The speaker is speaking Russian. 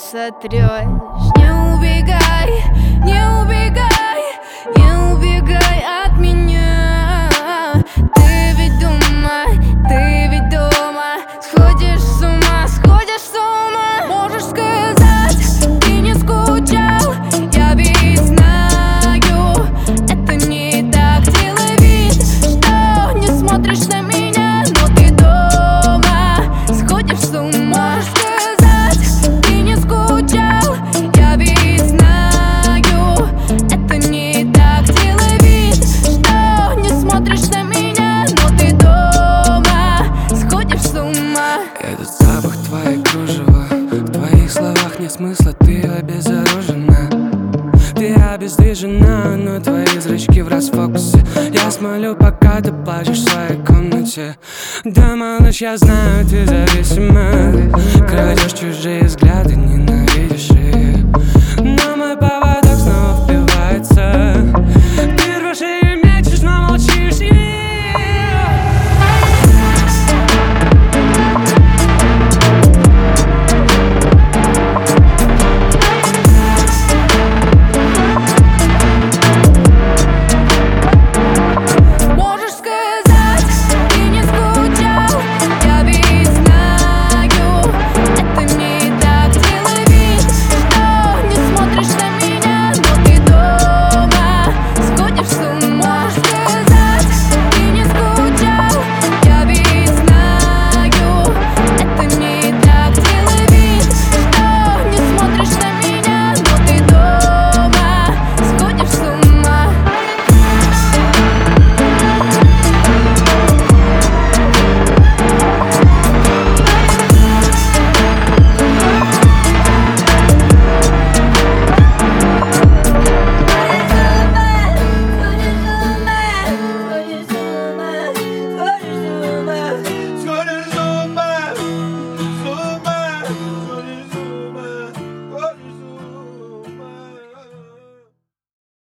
сотрешь. Не убегай, не убегай, не убегай от меня. Ты ведь дома, ты ведь дома. Сходишь с ума, сходишь с ума. Можешь сказать, ты не скучал, я ведь знаю, это не так. Делай вид, что не смотришь на меня, но ты дома, сходишь с ума. Можешь сказать, ты не скучал, я ведь знаю, это не так. Делай вид, что не смотришь на меня, но ты дома, сходишь с ума. Этот запах твоей кружева, в твоих словах нет смысла, ты обезоружена. Ты обездвижена, но твои зрачки в расфокусе. Я смотрю, пока ты плачешь в своей комнате. Да, малыш, я знаю, ты зависима. Крадешь чужие взгляды, ненавидишь.